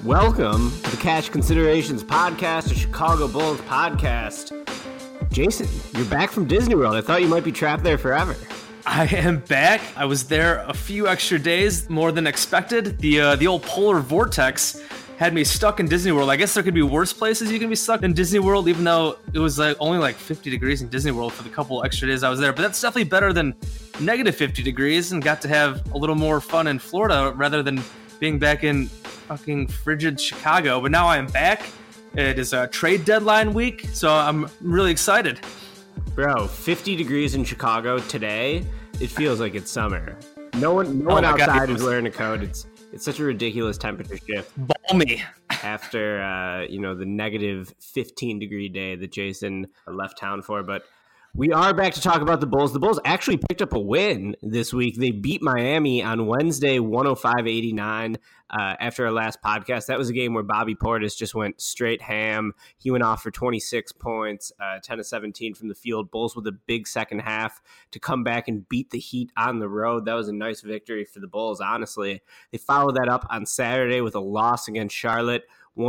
Welcome to the Cash Considerations podcast, a Chicago Bulls podcast. Jason, you're back from Disney World. I thought you might be trapped there forever. I am back. I was there a few extra days, more than expected. The old polar vortex had me stuck in Disney World. I guess there could be worse places you can be stuck in Disney World, even though it was only 50 degrees in Disney World for the couple extra days I was there. But that's definitely better than negative 50 degrees and got to have a little more fun in Florida rather than being back in fucking frigid Chicago. But now I am back. It is a trade deadline week, so I'm really excited. Bro, 50 degrees in Chicago today, it feels like it's summer. No one outside is wearing a coat. It's such a ridiculous temperature shift. Balmy. After, the negative 15 degree day that Jason left town for. But we are back to talk about the Bulls. The Bulls actually picked up a win this week. They beat Miami on Wednesday, 105-89 after our last podcast. That was a game where Bobby Portis just went straight ham. He went off for 26 points, 10 of 17 from the field. Bulls with a big second half to come back and beat the Heat on the road. That was a nice victory for the Bulls, honestly. They followed that up on Saturday with a loss against Charlotte,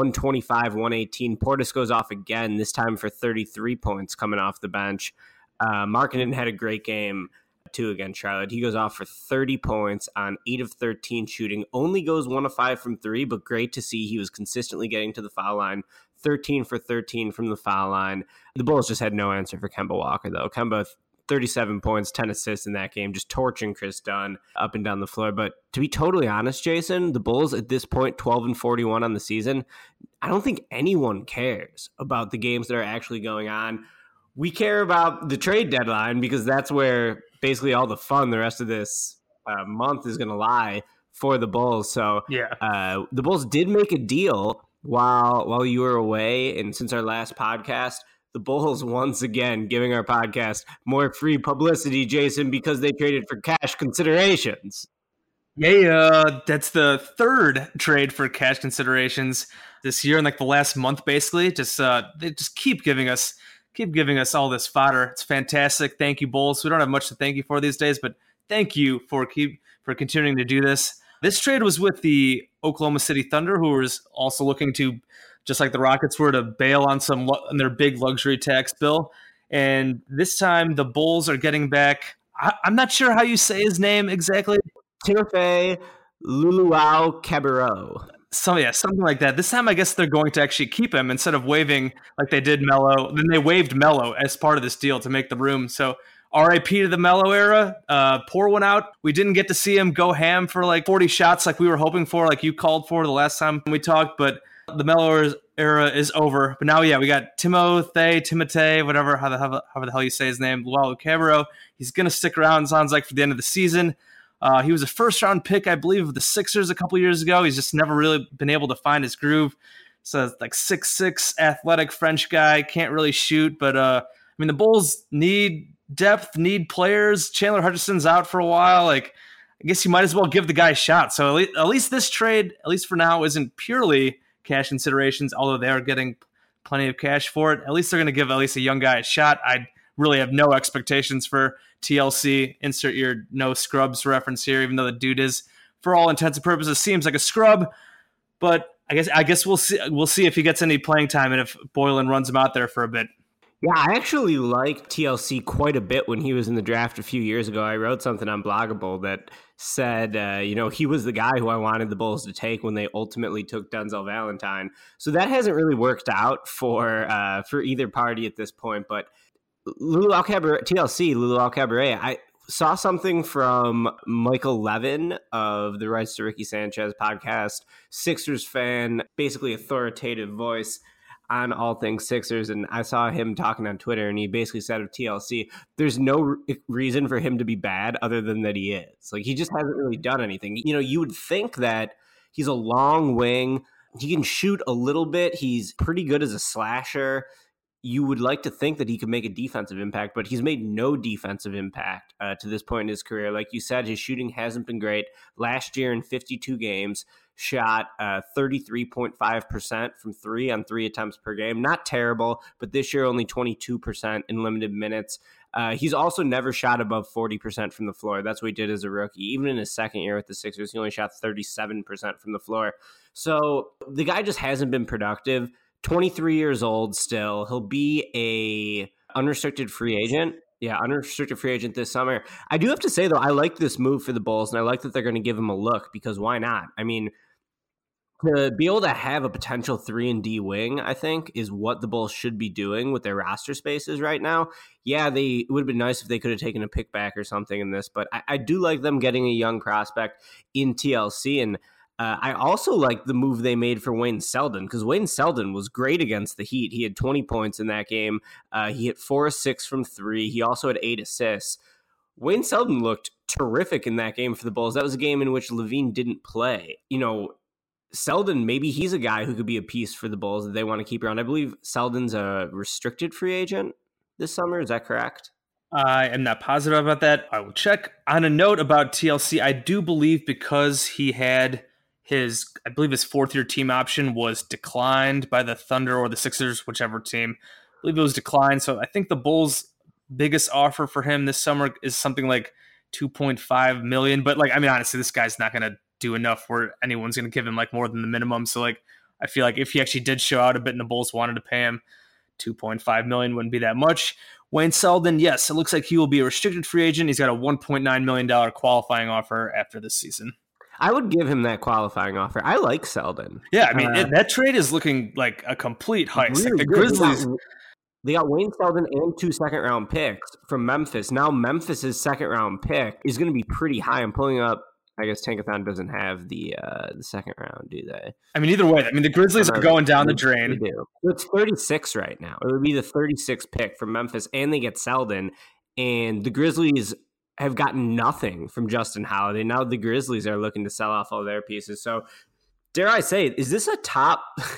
125-118. Portis goes off again, this time for 33 points coming off the bench. Markkanen had a great game, too, against Charlotte. He goes off for 30 points on 8 of 13 shooting. Only goes 1 of 5 from 3, but great to see he was consistently getting to the foul line. 13 for 13 from the foul line. The Bulls just had no answer for Kemba Walker, though. Kemba, 37 points, 10 assists in that game, just torching Chris Dunn up and down the floor. But to be totally honest, Jason, the Bulls at this point, 12-41 on the season, I don't think anyone cares about the games that are actually going on. We care about the trade deadline because that's where basically all the fun the rest of this month is going to lie for the Bulls. So yeah, the Bulls did make a deal while you were away. And since our last podcast, the Bulls once again giving our podcast more free publicity, Jason, because they traded for cash considerations. Yeah, that's the third trade for cash considerations this year in the last month, basically. They just keep giving us all this fodder. It's fantastic. Thank you, Bulls. We don't have much to thank you for these days, but thank you for continuing to do this. This trade was with the Oklahoma City Thunder, who was also looking to, just like the Rockets were, to bail on their big luxury tax bill. And this time the Bulls are getting back, I'm not sure how you say his name exactly. Timofey Luwawu-Cabarrot. Something like that. This time, I guess they're going to actually keep him instead of waiving like they did Melo. Then they waived Melo as part of this deal to make the room. So RIP to the Melo era. Pour one out. We didn't get to see him go ham for 40 shots like we were hoping for, like you called for the last time we talked. But the Melo era is over. But now, we got Timothé, whatever, however the hell you say his name, Luwawu-Cabarrot. He's going to stick around, sounds like, for the end of the season. He was a first-round pick, I believe, of the Sixers a couple years ago. He's just never really been able to find his groove. So, 6'6", athletic French guy, can't really shoot. But, the Bulls need depth, need players. Chandler Hutchison's out for a while. I guess you might as well give the guy a shot. So, at least this trade, at least for now, isn't purely cash considerations, although they are getting plenty of cash for it. At least they're going to give at least a young guy a shot. I really have no expectations for TLC. Insert your no scrubs reference here, even though the dude is, for all intents and purposes, seems like a scrub. But I guess we'll see. We'll see if he gets any playing time and if Boylen runs him out there for a bit. Yeah, I actually liked TLC quite a bit when he was in the draft a few years ago. I wrote something on Bloggable that said, he was the guy who I wanted the Bulls to take when they ultimately took Denzel Valentine. So that hasn't really worked out for either party at this point. But Luwawu-Cabarrot, I saw something from Michael Levin of the Rights to Ricky Sanchez podcast, Sixers fan, basically authoritative voice on all things Sixers. And I saw him talking on Twitter, and he basically said of TLC, there's no reason for him to be bad other than that he is. He just hasn't really done anything. You would think that he's a long wing. He can shoot a little bit. He's pretty good as a slasher. You would like to think that he could make a defensive impact, but he's made no defensive impact to this point in his career. Like you said, his shooting hasn't been great. Last year in 52 games, shot 33.5% from 3 on 3 attempts per game. Not terrible, but this year only 22% in limited minutes. He's also never shot above 40% from the floor. That's what he did as a rookie. Even in his second year with the Sixers, he only shot 37% from the floor. So the guy just hasn't been productive. 23 years old still. He'll be a unrestricted free agent. Yeah, unrestricted free agent this summer. I do have to say, though, I like this move for the Bulls, and I like that they're going to give him a look, because why not? I mean, to be able to have a potential 3-and-D wing, I think, is what the Bulls should be doing with their roster spaces right now. Yeah, it would have been nice if they could have taken a pick back or something in this, but I do like them getting a young prospect in TLC, and I also like the move they made for Wayne Selden, because Wayne Selden was great against the Heat. He had 20 points in that game. He hit 4 of 6 from 3. He also had 8 assists. Wayne Selden looked terrific in that game for the Bulls. That was a game in which Levine didn't play. Selden, maybe he's a guy who could be a piece for the Bulls that they want to keep around. I believe Selden's a restricted free agent this summer. Is that correct? I am not positive about that. I will check. On a note about TLC, I do believe because he had his fourth-year team option was declined by the Thunder or the Sixers, whichever team. I believe it was declined. So I think the Bulls' biggest offer for him this summer is something like $2.5 million. But honestly, this guy's not going to do enough where anyone's going to give him more than the minimum. So I feel like if he actually did show out a bit and the Bulls wanted to pay him, $2.5 million wouldn't be that much. Wayne Selden, yes, it looks like he will be a restricted free agent. He's got a $1.9 million qualifying offer after this season. I would give him that qualifying offer. I like Selden. Yeah, that trade is looking like a complete heist. Really the Grizzlies, they got Wayne Selden and 2 second-round picks from Memphis. Now Memphis's second-round pick is going to be pretty high. I'm pulling up. I guess Tankathon doesn't have the second round, do they? Either way, the Grizzlies are going down the drain. They do. It's 36 right now. It would be the 36th pick from Memphis, and they get Selden. And the Grizzlies have gotten nothing from Justin Holiday. Now the Grizzlies are looking to sell off all their pieces. So, dare I say, is this a top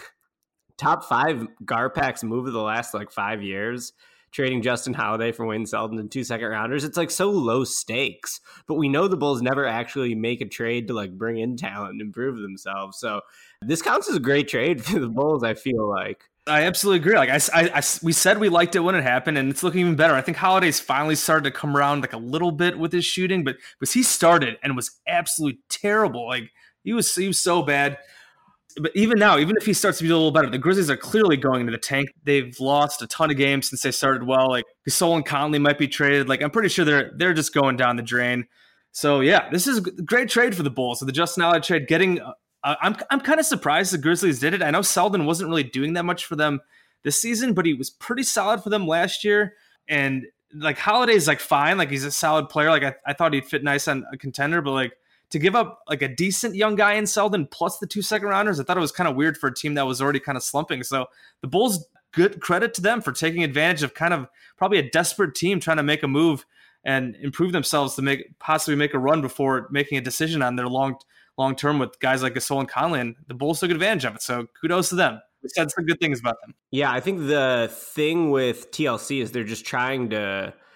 5 Garpax move of the last 5 years? Trading Justin Holiday for Wayne Selden and 2 second-rounders. It's so low stakes, but we know the Bulls never actually make a trade to bring in talent and improve themselves. So this counts as a great trade for the Bulls, I feel like. I absolutely agree. We said we liked it when it happened, and it's looking even better. I think Holiday's finally started to come around a little bit with his shooting, but he started and was absolutely terrible. He was so bad. But even now, even if he starts to be a little better, the Grizzlies are clearly going into the tank. They've lost a ton of games since they started well. Gasol and Conley might be traded. I'm pretty sure they're just going down the drain. So yeah, this is a great trade for the Bulls. So the Justin Holiday trade, I'm kind of surprised the Grizzlies did it. I know Selden wasn't really doing that much for them this season, but he was pretty solid for them last year. And Holiday's fine, he's a solid player. I thought he'd fit nice on a contender, but to give up a decent young guy in Selden plus the 2 second-rounders, I thought it was kind of weird for a team that was already kind of slumping. So the Bulls, good credit to them for taking advantage of kind of probably a desperate team trying to make a move and improve themselves to possibly make a run before making a decision on their long term with guys like Gasol and Conley. And the Bulls took advantage of it. So kudos to them. We said some good things about them. Yeah, I think the thing with TLC is they're just trying to –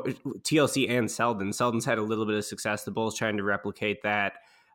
TLC and Selden. Selden's had a little bit of success. The Bulls trying to replicate that,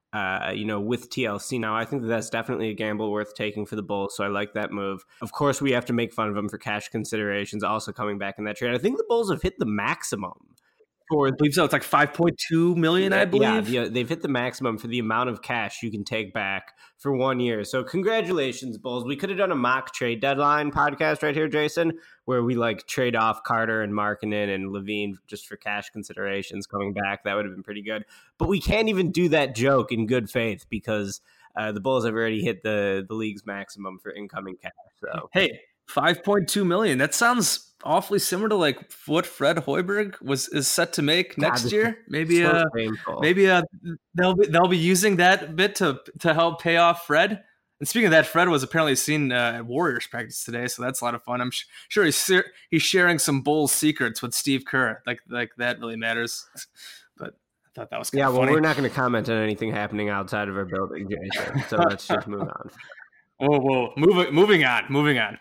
with TLC. Now, I think that's definitely a gamble worth taking for the Bulls, so I like that move. Of course, we have to make fun of them for cash considerations also coming back in that trade. I think the Bulls have hit the maximum. I believe so. It's $5.2 million, I believe. Yeah, they've hit the maximum for the amount of cash you can take back for 1 year. So congratulations, Bulls. We could have done a mock trade deadline podcast right here, Jason, where we trade off Carter and Markkanen and Levine just for cash considerations coming back. That would have been pretty good. But we can't even do that joke in good faith because the Bulls have already hit the league's maximum for incoming cash. So hey, $5.2 million. That sounds awfully similar to what Fred Hoiberg is set to make next year. Maybe they'll be using that bit to help pay off Fred. And speaking of that, Fred was apparently seen at Warriors practice today, so that's a lot of fun. I'm sure he's sharing some Bulls secrets with Steve Kerr. Like that really matters. But I thought that was kind of funny. We're not going to comment on anything happening outside of our building, Jason. So let's just move on. Whoa. Moving on.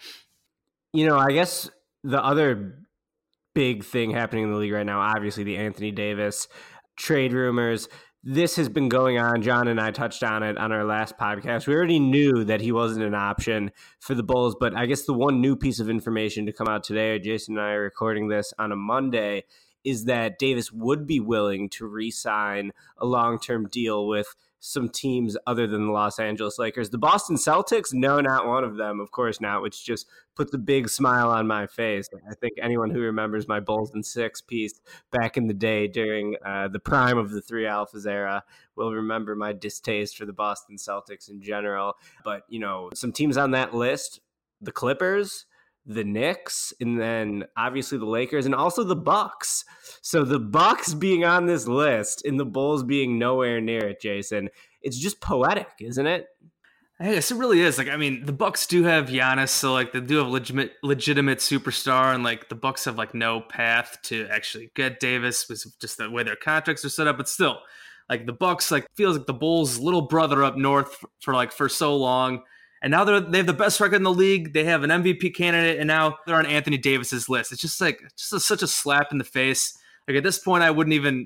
I guess the other big thing happening in the league right now, obviously the Anthony Davis trade rumors. This has been going on. John and I touched on it on our last podcast. We already knew that he wasn't an option for the Bulls, but I guess the one new piece of information to come out today, Jason and I are recording this on a Monday, is that Davis would be willing to re-sign a long-term deal with some teams other than the Los Angeles Lakers. The Boston Celtics, no, not one of them, of course not, which just puts a big smile on my face. I think anyone who remembers my Bulls and Six piece back in the day during the prime of the Three Alphas era will remember my distaste for the Boston Celtics in general. But, some teams on that list, the Clippers, the Knicks, and then obviously the Lakers, and also the Bucks. So the Bucks being on this list and the Bulls being nowhere near it, Jason, it's just poetic, isn't it? I guess it really is. The Bucks do have Giannis, so they do have legitimate superstar, and the Bucks have no path to actually get Davis with just the way their contracts are set up. But still, the Bucks feels like the Bulls' little brother up north for so long. And now they have the best record in the league. They have an MVP candidate, and now they're on Anthony Davis's list. It's just such a slap in the face. At this point, I wouldn't even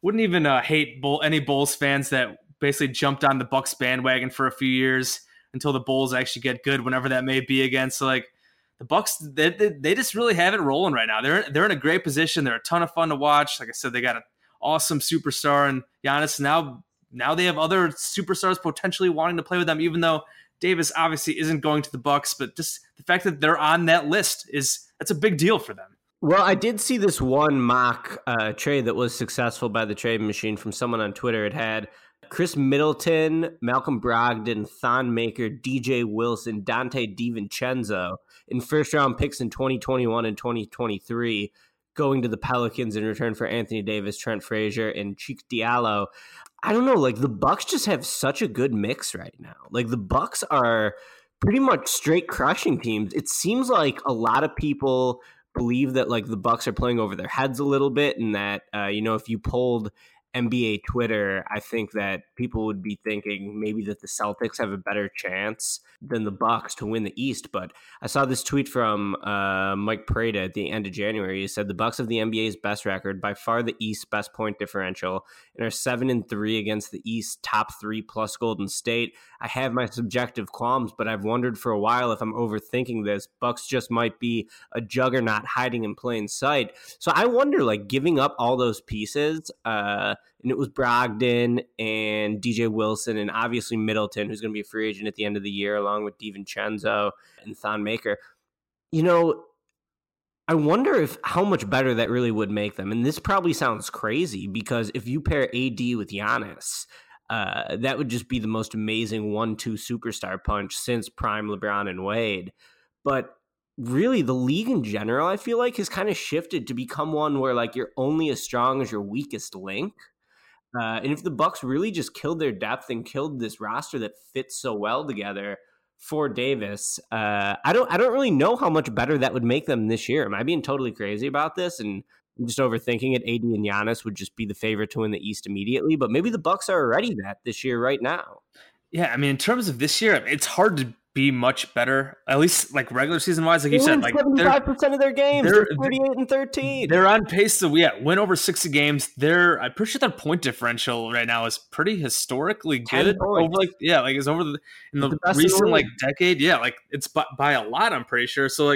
hate any Bulls fans that basically jumped on the Bucks bandwagon for a few years until the Bulls actually get good, whenever that may be again. So the Bucks, they just really have it rolling right now. They're in a great position. They're a ton of fun to watch. Like I said, they got an awesome superstar in Giannis. Now they have other superstars potentially wanting to play with them, even though Davis obviously isn't going to the Bucks, but just the fact that they're on that list that's a big deal for them. Well, I did see this one mock trade that was successful by the trade machine from someone on Twitter. It had Chris Middleton, Malcolm Brogdon, Thon Maker, DJ Wilson, Dante DiVincenzo in first-round picks in 2021 and 2023 going to the Pelicans in return for Anthony Davis, Trent Frazier, and Cheik Diallo. I don't know, the Bucks just have such a good mix right now. The Bucks are pretty much straight crushing teams. It seems like a lot of people believe that the Bucks are playing over their heads a little bit, and that if you polled NBA Twitter, I think that people would be thinking maybe that the Celtics have a better chance than the Bucks to win the East. But I saw this tweet from Mike Prada at the end of January. He said the Bucks have the NBA's best record, by far the East's best point differential, and are 7-3 against the East, top 3 plus Golden State. I have my subjective qualms, but I've wondered for a while if I'm overthinking this. Bucks just might be a juggernaut hiding in plain sight. So I wonder, giving up all those pieces, and it was Brogdon and DJ Wilson and obviously Middleton, who's going to be a free agent at the end of the year, along with DiVincenzo and Thon Maker. I wonder how much better that really would make them. And this probably sounds crazy, because if you pair AD with Giannis, that would just be the most amazing 1-2 superstar punch since prime LeBron and Wade. But really, the league in general, I feel has kind of shifted to become one where you're only as strong as your weakest link. And if the Bucks really just killed their depth and killed this roster that fits so well together for Davis, I don't really know how much better that would make them this year. Am I being totally crazy about this and I'm just overthinking it? AD and Giannis would just be the favorite to win the East immediately, but maybe the Bucks are already that this year right now. Yeah, in terms of this year, it's hard to be much better, at least regular season wise. You said, 75% of their games. They're 38-13. They're on pace to win over 60 games. I'm pretty sure their point differential right now is pretty historically good. Over it's over in the recent decade. Yeah, it's by a lot. I'm pretty sure. So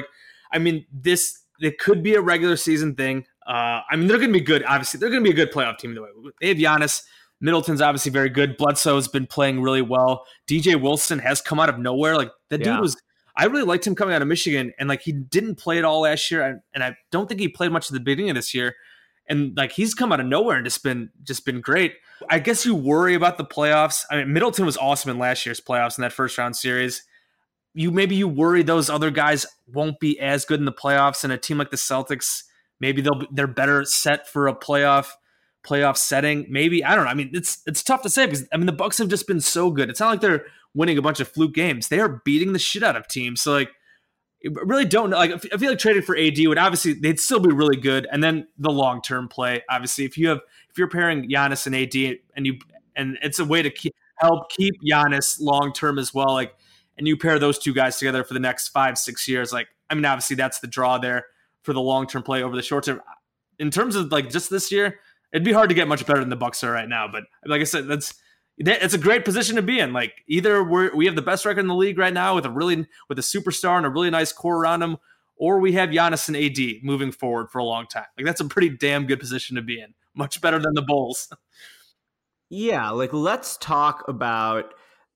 this, it could be a regular season thing. They're going to be good. Obviously, they're going to be a good playoff team. They have Giannis. Middleton's obviously very good. Bledsoe's been playing really well. DJ Wilson has come out of nowhere. Dude was, I really liked him coming out of Michigan, and he didn't play at all last year, and I don't think he played much at the beginning of this year. And he's come out of nowhere and just been great. I guess you worry about the playoffs. Middleton was awesome in last year's playoffs in that first round series. You worry those other guys won't be as good in the playoffs, and a team like the Celtics, maybe they're better set for a playoff setting. Maybe, I don't know. It's tough to say, because the Bucks have just been so good. It's not like they're winning a bunch of fluke games. They are beating the shit out of teams. So really don't know. I feel trading for AD would obviously, they'd still be really good. And then the long-term play, obviously, if you're pairing Giannis and AD and it's a way to help keep Giannis long-term as well. And you pair those two guys together for the next 5-6 years. Obviously that's the draw there for the long-term play over the short term. In terms of just this year, it'd be hard to get much better than the Bucks are right now. But like I said, it's a great position to be in. Like either we have the best record in the league right now with a superstar and a really nice core around him, or we have Giannis and AD moving forward for a long time. Like that's a pretty damn good position to be in. Much better than the Bulls. Yeah, like let's talk about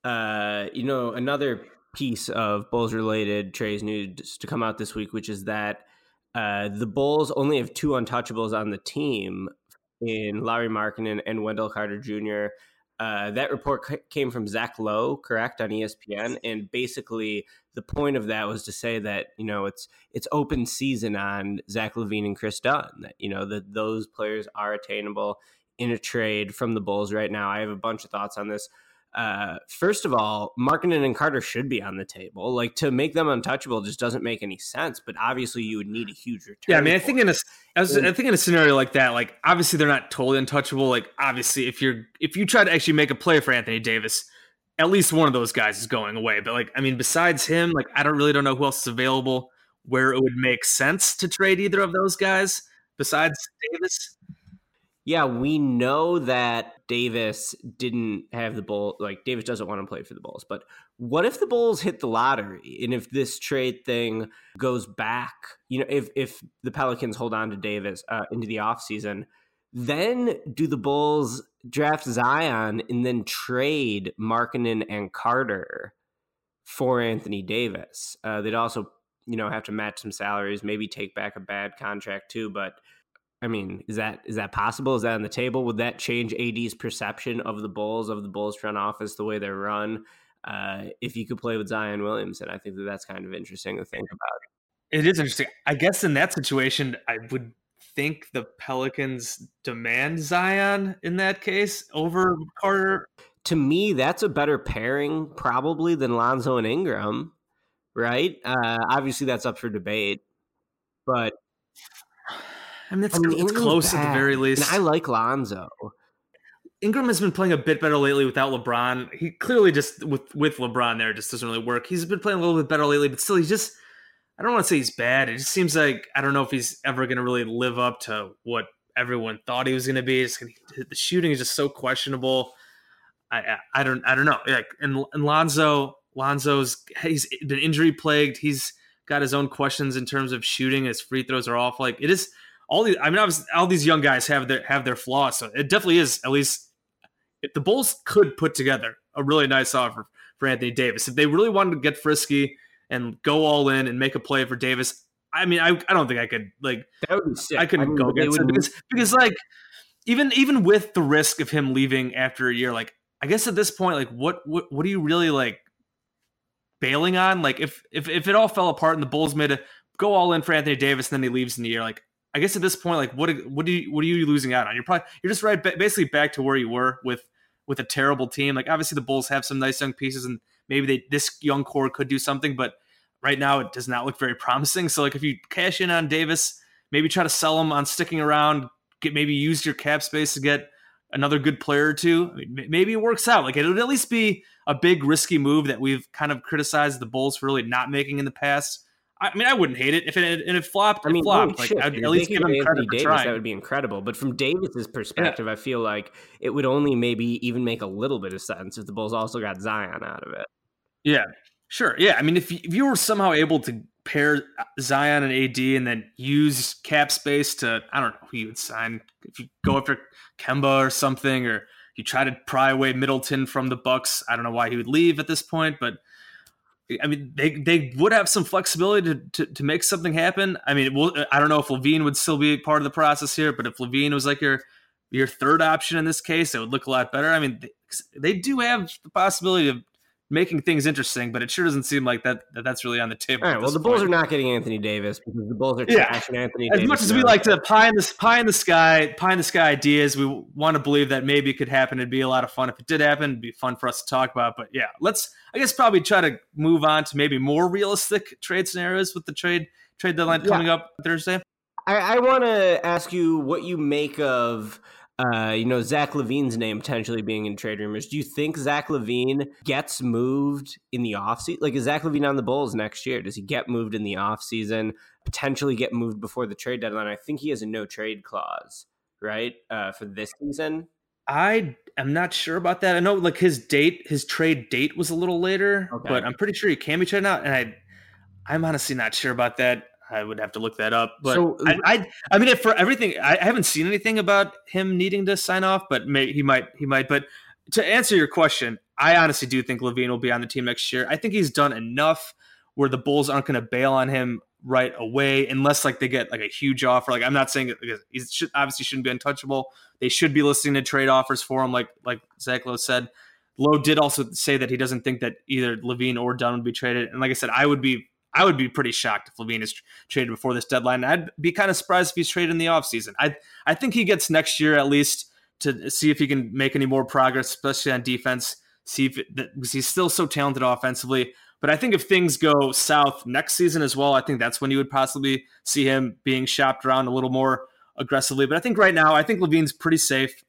another piece of Bulls related trades news to come out this week, which is that the Bulls only have 2 untouchables on the team in Lauri Markkanen and Wendell Carter Jr. That report came from Zach Lowe, correct, on ESPN, and basically the point of that was to say that it's open season on Zach LaVine and Chris Dunn. That that those players are attainable in a trade from the Bulls right now. I have a bunch of thoughts on this. First of all, Markkanen and Carter should be on the table. Like to make them untouchable just doesn't make any sense. But obviously, you would need a huge return. Yeah, I mean, I think in a scenario like that, like obviously they're not totally untouchable. Like obviously, if you try to actually make a play for Anthony Davis, at least one of those guys is going away. But like, I mean, besides him, like I don't know who else is available where it would make sense to trade either of those guys besides Davis. Yeah, we know that Davis didn't have the Bulls. Like Davis doesn't want to play for the Bulls. But what if the Bulls hit the lottery and if this trade thing goes back? If the Pelicans hold on to Davis into the offseason, then do the Bulls draft Zion and then trade Markkanen and Carter for Anthony Davis? They'd also have to match some salaries, maybe take back a bad contract too, but. I mean, is that possible? Is that on the table? Would that change AD's perception of the Bulls front office, the way they're run? If you could play with Zion Williamson, I think that's kind of interesting to think about. It is interesting. I guess in that situation, I would think the Pelicans demand Zion in that case over Carter. To me, that's a better pairing probably than Lonzo and Ingram, right? Obviously, that's up for debate, but. It's close at the very least. And I like Lonzo. Ingram has been playing a bit better lately without LeBron. He clearly just with LeBron there just doesn't really work. He's been playing a little bit better lately, but still I don't want to say he's bad. It just seems like I don't know if he's ever going to really live up to what everyone thought he was going to be. The shooting is just so questionable. I don't know. Like and Lonzo's he's been injury plagued. He's got his own questions in terms of shooting. His free throws are off. Like it is. Obviously, all these young guys have their flaws, so it definitely is. At least, if the Bulls could put together a really nice offer for Anthony Davis, if they really wanted to get frisky and go all in and make a play for Davis, I mean, I don't think I could like. That would be sick. I couldn't go against it because like even with the risk of him leaving after a year, like I guess at this point, like what are you really like bailing on? Like if it all fell apart and the Bulls made a go all in for Anthony Davis and then he leaves in a year, like. I guess at this point, like, what are you losing out on? You're just right, basically back to where you were with a terrible team. Like, obviously, the Bulls have some nice young pieces, and maybe this young core could do something. But right now, it does not look very promising. So, like, if you cash in on Davis, maybe try to sell him on sticking around, maybe use your cap space to get another good player or two. I mean, maybe it works out. Like, it would at least be a big risky move that we've kind of criticized the Bulls for really not making in the past. I mean, I wouldn't hate it if it flopped. It flopped. Like, I'd at least give him credit for trying. That would be incredible. But from Davis's perspective, I feel like it would only maybe even make a little bit of sense if the Bulls also got Zion out of it. Yeah, sure. Yeah, I mean, if you were somehow able to pair Zion and AD and then use cap space to, I don't know who you would sign. If you go after Kemba or something, or you try to pry away Middleton from the Bucks, I don't know why he would leave at this point, but. I mean, they would have some flexibility to make something happen. I mean, I don't know if LaVine would still be part of the process here, but if LaVine was like your third option in this case, it would look a lot better. I mean, they do have the possibility of making things interesting, but it sure doesn't seem like that's really on the table. All right, well, the Bulls are not getting Anthony Davis because the Bulls are trashing Anthony Davis. As much as we like to pie in the sky ideas, we want to believe that maybe it could happen. It'd be a lot of fun if it did happen. It'd be fun for us to talk about. But yeah, let's I guess probably try to move on to maybe more realistic trade scenarios with the trade deadline coming up Thursday. I want to ask you what you make of Zach LaVine's name potentially being in trade rumors. Do you think Zach LaVine gets moved in the offseason? Like, is Zach LaVine on the Bulls next year? Does he get moved in the offseason, potentially get moved before the trade deadline? I think he has a no-trade clause right, for this season. I am not sure about that. I know like his trade date was a little later, Okay. but I'm pretty sure he can be traded out. And I'm honestly not sure about that. I would have to look that up. But So I mean, for everything, I haven't seen anything about him needing to sign off, but he might. But to answer your question, I honestly do think LaVine will be on the team next year. I think he's done enough where the Bulls aren't going to bail on him right away unless like they get like a huge offer. Like I'm not saying he obviously shouldn't be untouchable. They should be listening to trade offers for him, like Zach Lowe said. Lowe did also say that he doesn't think that either LaVine or Dunn would be traded. And like I said, I would be pretty shocked if LaVine is traded before this deadline. I'd be kind of surprised if he's traded in the offseason. I think he gets next year at least to see if he can make any more progress, especially on defense. Because he's still so talented offensively. But I think if things go south next season as well, I think that's when you would possibly see him being shopped around a little more aggressively. But I think right now, I think LaVine's pretty safe.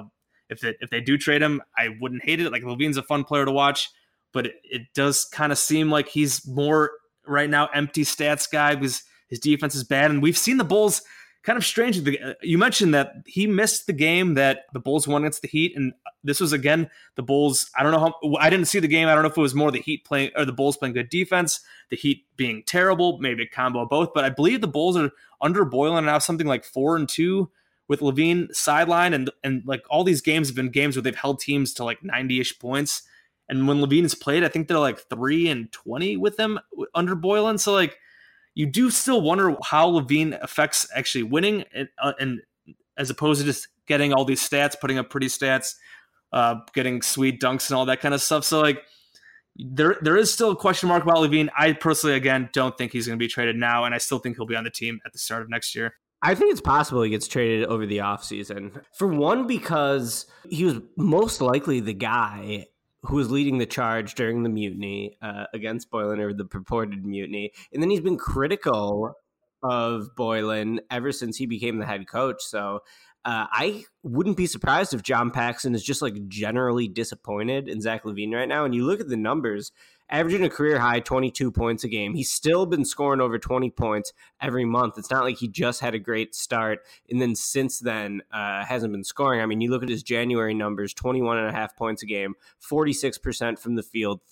If they do trade him, I wouldn't hate it. Like LaVine's a fun player to watch, but it does kind of seem like he's more right now empty stats guy because his defense is bad. And we've seen the Bulls kind of strange. You mentioned that he missed the game that the Bulls won against the Heat, and this was again the Bulls. I don't know how. I didn't see the game. I don't know if it was more the Heat playing or the Bulls playing good defense, the Heat being terrible, maybe a combo of both. But I believe the Bulls are under Boylen now, something like 4-2 with LaVine sideline, and like all these games have been games where they've held teams to like 90-ish points. And when LaVine has played, I think they're like 3-20 with him under Boylen. So like, you do still wonder how LaVine affects actually winning, and as opposed to just getting all these stats, putting up pretty stats, getting sweet dunks and all that kind of stuff. So like, there is still a question mark about LaVine. I personally, again, don't think he's going to be traded now, and I still think he'll be on the team at the start of next year. I think it's possible he gets traded over the offseason. For one, because he was most likely the guy who was leading the charge during the mutiny against Boylen, or the purported mutiny. And then he's been critical of Boylen ever since he became the head coach. So I wouldn't be surprised if John Paxson is just like generally disappointed in Zach LaVine right now. And you look at the numbers, averaging a career high 22 points a game. He's still been scoring over 20 points every month. It's not like he just had a great start and then since then hasn't been scoring. I mean, you look at his January numbers, 21.5 points a game, 46% from the field,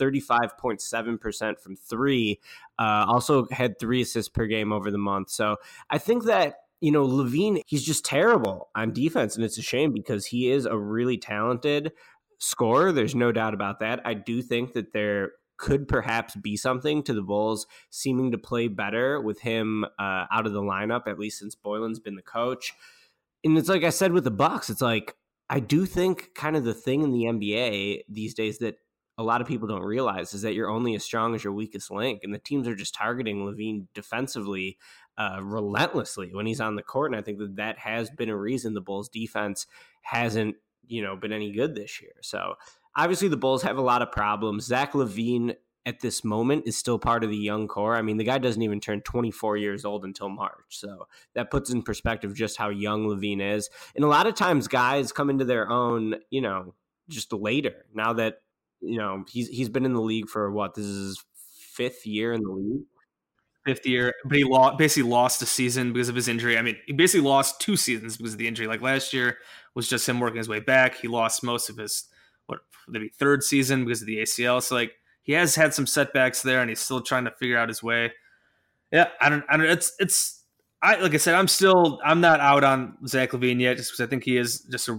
35.7% from three. Also had 3 assists per game over the month. So I think that, you know, LaVine, he's just terrible on defense, and it's a shame because he is a really talented scorer. There's no doubt about that. I do think that there could perhaps be something to the Bulls seeming to play better with him out of the lineup, at least since Boylen's been the coach. And it's like I said with the Bucks, it's like I do think kind of the thing in the NBA these days that a lot of people don't realize is that you're only as strong as your weakest link, and the teams are just targeting LaVine defensively relentlessly when he's on the court. And I think that has been a reason the Bulls defense hasn't, you know, been any good this year. So obviously the Bulls have a lot of problems. Zach LaVine at this moment is still part of the young core. I mean, the guy doesn't even turn 24 years old until March. So that puts in perspective just how young LaVine is. And a lot of times guys come into their own, you know, just later, now that, you know, he's been in the league for what? This is his 5th year in the league. 5th year, but he basically lost a season because of his injury. I mean, he basically lost 2 seasons because of the injury. Like last year was just him working his way back. He lost most of his maybe 3rd season because of the ACL. So like he has had some setbacks there, and he's still trying to figure out his way. Yeah, I don't. Like I said, I'm not out on Zach LaVine yet, just because I think he is just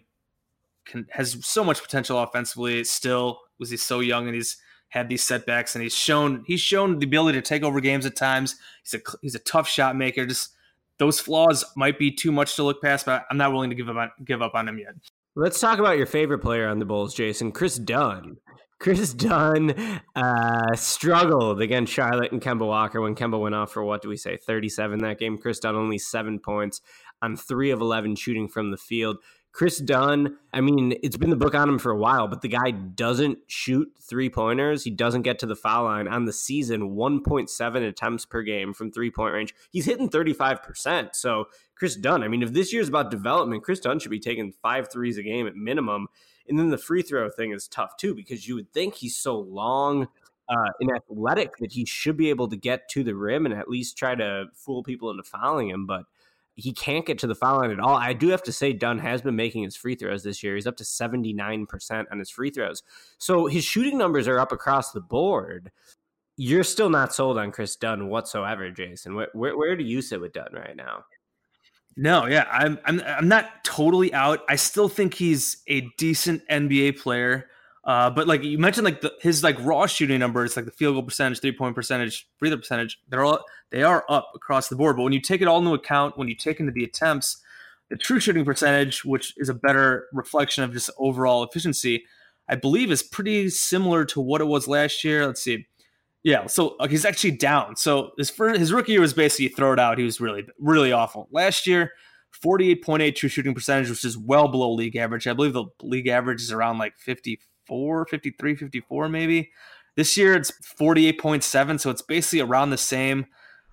has so much potential offensively still because he's so young and he's had these setbacks, and he's shown the ability to take over games at times. He's a tough shot maker. Just those flaws might be too much to look past, but I'm not willing to give up on him yet. Let's talk about your favorite player on the Bulls, Jason, Chris Dunn. Chris Dunn struggled against Charlotte and Kemba Walker when Kemba went off for, 37 that game. Chris Dunn only 7 points on 3 of 11 shooting from the field. Chris Dunn, I mean, it's been the book on him for a while, but the guy doesn't shoot 3-pointers. He doesn't get to the foul line. On the season, 1.7 attempts per game from 3-point range. He's hitting 35%. So Chris Dunn, I mean, if this year's about development, Chris Dunn should be taking 5 threes a game at minimum. And then the free throw thing is tough too, because you would think he's so long and athletic that he should be able to get to the rim and at least try to fool people into fouling him. But he can't get to the foul line at all. I do have to say Dunn has been making his free throws this year. He's up to 79% on his free throws. So his shooting numbers are up across the board. You're still not sold on Chris Dunn whatsoever, Jason. Where do you sit with Dunn right now? No, yeah, I'm not totally out. I still think he's a decent NBA player. But like you mentioned, like his like raw shooting numbers, like the field goal percentage, 3-point percentage, free throw percentage, they are up across the board. But when you take it all into account, when you take into the attempts, the true shooting percentage, which is a better reflection of just overall efficiency, I believe is pretty similar to what it was last year. Let's see. Yeah, so he's actually down. So his rookie year was basically throw it out. He was really, really awful. Last year, 48.8 true shooting percentage, which is well below league average. I believe the league average is around like 54, 53, 54 maybe. This year it's 48.7, so it's basically around the same.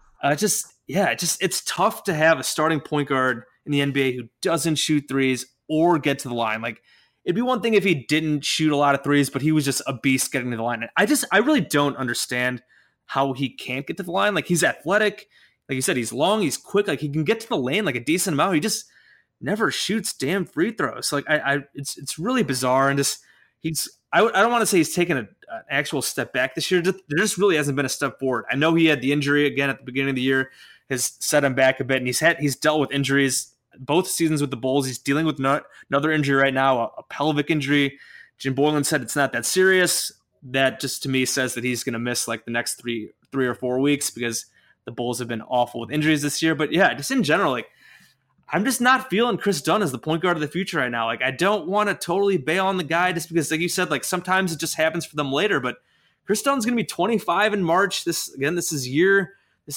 It's tough to have a starting point guard in the NBA who doesn't shoot threes or get to the line. Like, it'd be one thing if he didn't shoot a lot of threes, but he was just a beast getting to the line. I really don't understand how he can't get to the line. Like, he's athletic. Like you said, he's long, he's quick. Like, he can get to the lane like a decent amount. He just never shoots damn free throws. Like, it's really bizarre. And just I don't want to say he's taken an actual step back this year. There just really hasn't been a step forward. I know he had the injury again at the beginning of the year, has set him back a bit, and he's dealt with injuries both seasons with the Bulls. He's dealing with another injury right now, a pelvic injury. Jim Boylan said it's not that serious. That just to me says that he's going to miss like the next three or 4 weeks because the Bulls have been awful with injuries this year. But yeah, just in general, like I'm just not feeling Chris Dunn as the point guard of the future right now. Like I don't want to totally bail on the guy just because, like you said, like sometimes it just happens for them later. But Chris Dunn's going to be 25 in March. This is year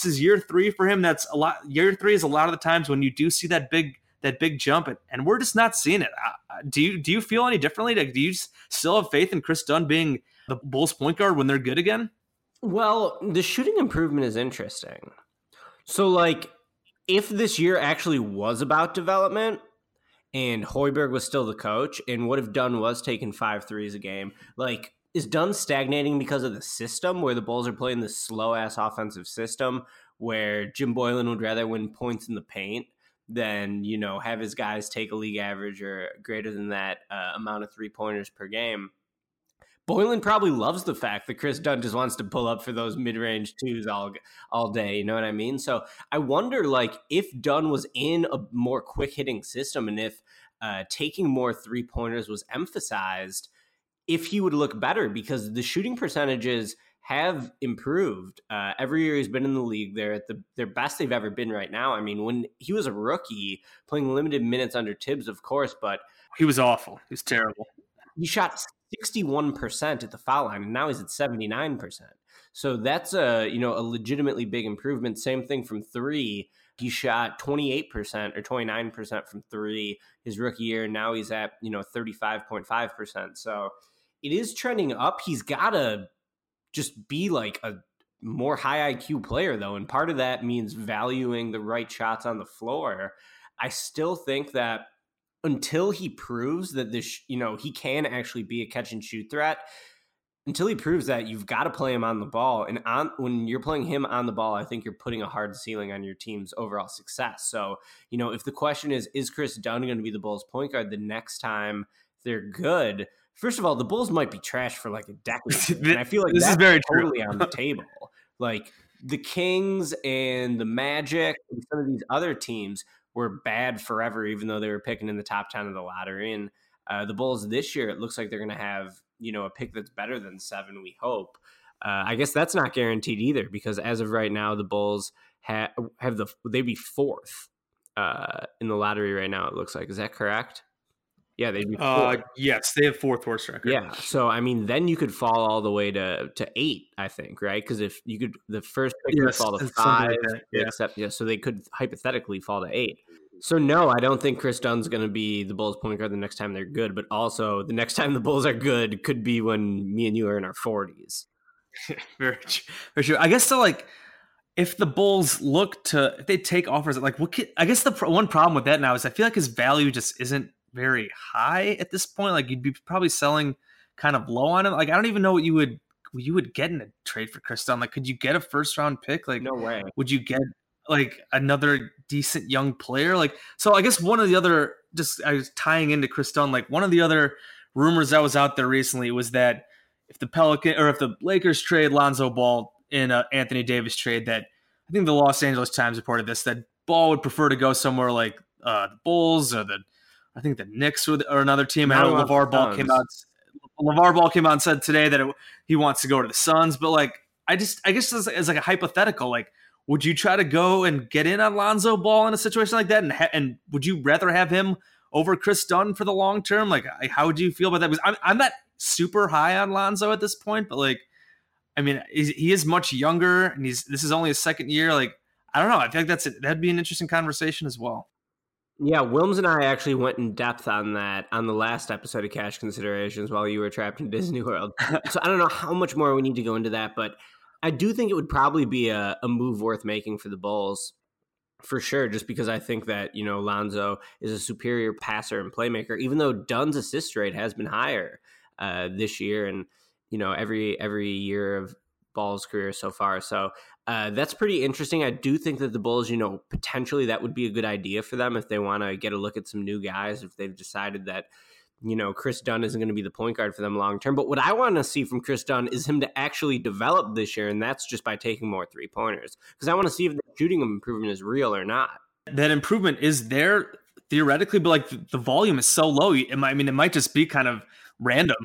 3 for him. That's a lot. Year 3 is a lot of the times when you do see that big jump, and we're just not seeing it. Do you feel any differently? Like, do you still have faith in Chris Dunn being the Bulls point guard when they're good again? Well, the shooting improvement is interesting. So, like, if this year actually was about development and Hoiberg was still the coach, and what if Dunn was taking 5 threes a game? Like, is Dunn stagnating because of the system where the Bulls are playing this slow-ass offensive system where Jim Boylan would rather win points in the paint than, have his guys take a league average or greater than that amount of three-pointers per game? Boylan probably loves the fact that Chris Dunn just wants to pull up for those mid-range twos all day. You know what I mean? So I wonder, like, if Dunn was in a more quick-hitting system and if taking more three-pointers was emphasized, if he would look better, because the shooting percentages have improved. Every year he's been in the league, they're at their best they've ever been right now. I mean, when he was a rookie, playing limited minutes under Tibbs, of course, but he was awful. He was terrible. He shot 61% at the foul line, and now he's at 79%. So that's a legitimately big improvement. Same thing from three. He shot 28% or 29% from three his rookie year, and now he's at 35.5%. So it is trending up. He's got to just be like a more high IQ player, though, and part of that means valuing the right shots on the floor. I still think that until he proves that he can actually be a catch and shoot threat, until he proves that, you've got to play him on the ball. And when you're playing him on the ball, I think you're putting a hard ceiling on your team's overall success. So, if the question is Chris Dunn going to be the Bulls point guard the next time they're good? First of all, the Bulls might be trash for like a decade. And I feel like this that's is very totally true. on the table. Like the Kings and the Magic and some of these other teams were bad forever, even though they were picking in the top 10 of the lottery. And the Bulls this year, it looks like they're going to have, a pick that's better than 7, we hope. I guess that's not guaranteed either, because as of right now, the Bulls they'd be 4th in the lottery right now, it looks like. Is that correct? Yeah, they'd be 4th. Yes, they have 4th worst record. Yeah, so I mean, then you could fall all the way to 8, I think, right? Because if you could, the first pick would fall to 5, like so they could hypothetically fall to 8. So no, I don't think Chris Dunn's going to be the Bulls point guard the next time they're good, but also the next time the Bulls are good could be when me and you are in our 40s. Very true. I guess so. Like, if the Bulls if they take offers, like, I guess the one problem with that now is I feel like his value just isn't very high at this point. Like, you'd be probably selling kind of low on him. Like, I don't even know what you would get in a trade for Chris Dunn. Like, could you get a first round pick? Like, no way. Would you get like another decent young player. Like, so I guess one of the other, just I was tying into Chris Dunn, like one of the other rumors that was out there recently was that if the Lakers trade Lonzo Ball in a Anthony Davis trade, that I think the Los Angeles Times reported this, that Ball would prefer to go somewhere like the Bulls or I think the Knicks or another team. I know LeVar Ball came out. LeVar Ball came out and said today that he wants to go to the Suns, but like I guess as like a hypothetical, like would you try to go and get in on Lonzo Ball in a situation like that, and would you rather have him over Chris Dunn for the long term? Like, how would you feel about that? Because I'm not super high on Lonzo at this point, but like, I mean, he is much younger, and this is only his second year. Like, I don't know. I feel like that'd be an interesting conversation as well. Yeah, Wilms and I actually went in depth on that on the last episode of Cash Considerations while you were trapped in Disney World. So I don't know how much more we need to go into that, but I do think it would probably be a move worth making for the Bulls for sure, just because I think that, you know, Lonzo is a superior passer and playmaker, even though Dunn's assist rate has been higher this year and, you know, every year of Ball's career so far. So that's pretty interesting. I do think that the Bulls, you know, potentially that would be a good idea for them if they want to get a look at some new guys, if they've decided that, you know, Chris Dunn isn't going to be the point guard for them long term. But what I want to see from Chris Dunn is him to actually develop this year, and that's just by taking more 3-pointers. Because I want to see if the shooting improvement is real or not. That improvement is there theoretically, but like the volume is so low. It might just be kind of random,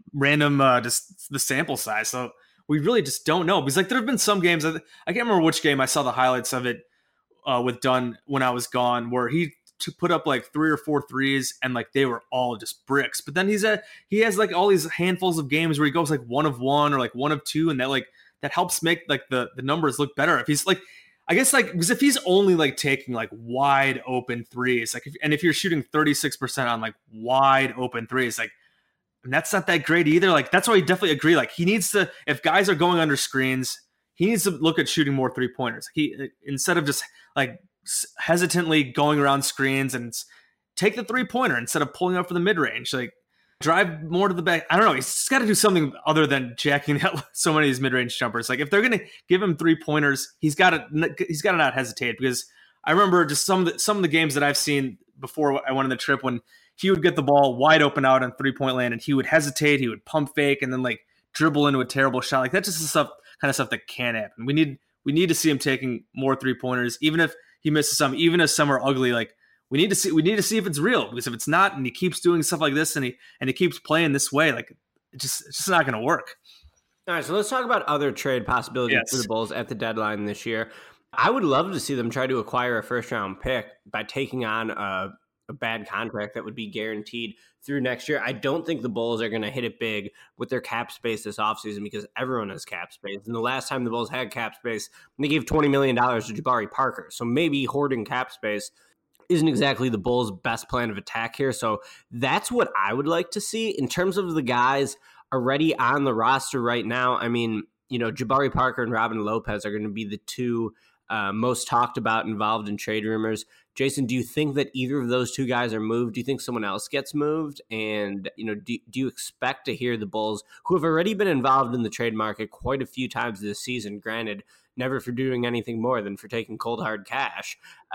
just the sample size. So we really just don't know, because like there have been some games, I can't remember which game I saw the highlights of it with Dunn when I was gone, where he put up like 3 or 4 threes and like they were all just bricks. But then he has like all these handfuls of games where he goes like 1 of 1 or like 1 of 2, and that helps make like the numbers look better. If he's like, I guess like, because if he's only like taking like wide open threes, like if you're shooting 36% on like wide open threes, like, and that's not that great either. Like, that's why I definitely agree. Like, he needs to, if guys are going under screens, he needs to look at shooting more 3-pointers. He, instead of just like hesitantly going around screens, and take the 3-pointer instead of pulling up for the mid-range. Like, drive more to the back. I don't know. He's got to do something other than jacking out so many of these mid-range jumpers. Like, if they're going to give him 3-pointers, he's got to not hesitate. Because I remember just some of the games that I've seen before I went on the trip, when he would get the ball wide open out on 3-point land, and he would hesitate, he would pump fake, and then like dribble into a terrible shot. Like, that's just the kind of stuff that can't happen. We need to see him taking more 3-pointers, even if he misses some, even if some are ugly. Like, we need to see if it's real, because if it's not, and he keeps doing stuff like this, and he keeps playing this way, like it's just not going to work. All right, so let's talk about other trade possibilities for the Bulls at the deadline this year. I would love to see them try to acquire a first-round pick by taking on a bad contract that would be guaranteed through next year. I don't think the Bulls are going to hit it big with their cap space this offseason, because everyone has cap space. And the last time the Bulls had cap space, they gave $20 million to Jabari Parker. So maybe hoarding cap space isn't exactly the Bulls' best plan of attack here. So that's what I would like to see. In terms of the guys already on the roster right now, I mean, you know, Jabari Parker and Robin Lopez are going to be the two most talked about involved in trade rumors. Jason, do you think that either of those two guys are moved? Do you think someone else gets moved? And, you know, do you expect to hear the Bulls, who have already been involved in the trade market quite a few times this season, granted, never for doing anything more than for taking cold hard cash,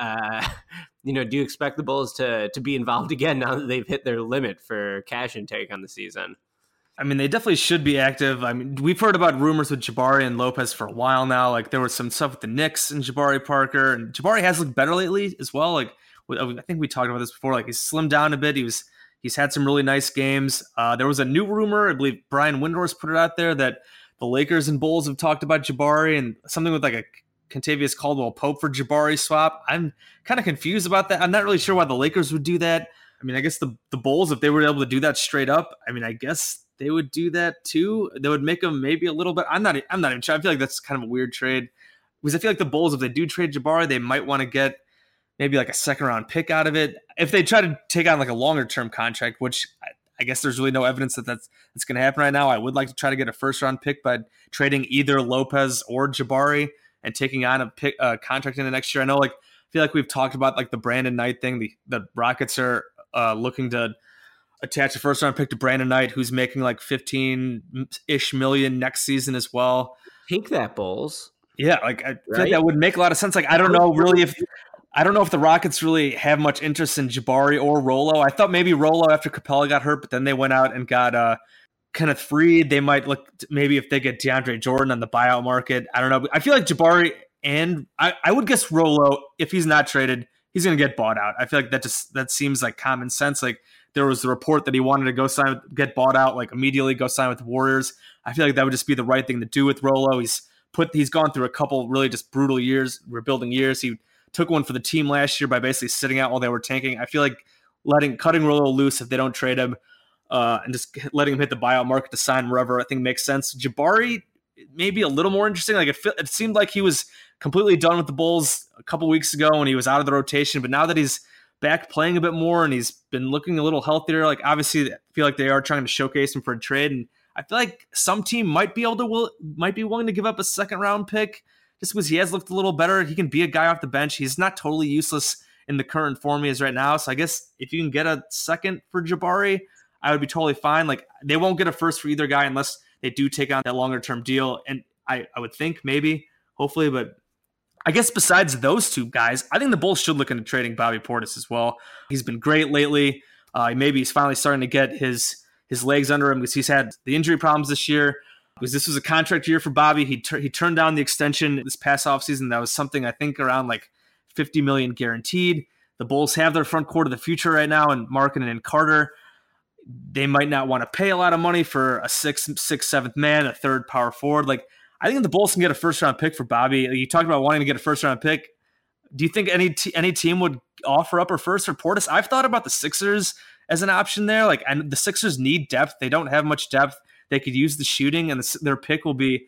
you know, do you expect the Bulls to be involved again now that they've hit their limit for cash intake on the season? I mean, they definitely should be active. I mean, we've heard about rumors with Jabari and Lopez for a while now. Like, there was some stuff with the Knicks and Jabari Parker, and Jabari has looked better lately as well. Like, I think we talked about this before. Like, he's slimmed down a bit. He's had some really nice games. There was a new rumor, I believe Brian Windhorst put it out there, that the Lakers and Bulls have talked about Jabari and something with like a Kentavious Caldwell-Pope for Jabari swap. I'm kind of confused about that. I'm not really sure why the Lakers would do that. I mean, I guess the Bulls, if they were able to do that straight up, I mean, I guess they would do that too. They would make them maybe a little bit. I'm not even sure. I feel like that's kind of a weird trade, because I feel like the Bulls, if they do trade Jabari, they might want to get maybe like a 2nd-round pick out of it. If they try to take on like a longer-term contract, which I guess there's really no evidence that that's going to happen right now. I would like to try to get a 1st-round pick by trading either Lopez or Jabari and taking on a contract in the next year. I know, like, I feel like we've talked about like the Brandon Knight thing. The Rockets are looking to attach a 1st-round pick to Brandon Knight, who's making like 15-ish million next season as well. Take that, Bulls. Yeah, like I feel like that would make a lot of sense. Like I don't know if the Rockets really have much interest in Jabari or Rolo. I thought maybe Rolo after Capella got hurt, but then they went out and got Kenneth Faried. They might look maybe if they get DeAndre Jordan on the buyout market. I don't know. I feel like Jabari and I would guess Rolo, if he's not traded, he's going to get bought out. I feel like that seems like common sense. Like there was the report that he wanted to get bought out, like immediately go sign with the Warriors. I feel like that would just be the right thing to do with Rolo. He's gone through a couple really just brutal years, rebuilding years. He took one for the team last year by basically sitting out while they were tanking. I feel like cutting Rolo loose if they don't trade him and just letting him hit the buyout market to sign wherever I think makes sense. Jabari maybe a little more interesting. Like it seemed like he was completely done with the Bulls a couple weeks ago when he was out of the rotation, but now that he's back playing a bit more and he's been looking a little healthier, like obviously I feel like they are trying to showcase him for a trade, and I feel like some team might be willing to give up a second round pick just because he has looked a little better. He can be a guy off the bench. He's not totally useless in the current form he is right now. So I guess if you can get a second for Jabari, I would be totally fine. Like they won't get a first for either guy unless they do take on that longer term deal. And I would think maybe, hopefully, but I guess besides those two guys, I think the Bulls should look into trading Bobby Portis as well. He's been great lately. Maybe he's finally starting to get his legs under him because he's had the injury problems this year. Because this was a contract year for Bobby. He turned down the extension this past offseason. That was something I think around like $50 million guaranteed. The Bulls have their front court of the future right now in Markkanen and Carter. They might not want to pay a lot of money for a sixth, seventh man, a third power forward. Like I think the Bulls can get a first round pick for Bobby. You talked about wanting to get a first round pick. Do you think any team would offer up a first for Portis? I've thought about the Sixers as an option there. Like, and the Sixers need depth. They don't have much depth. They could use the shooting, and their pick will be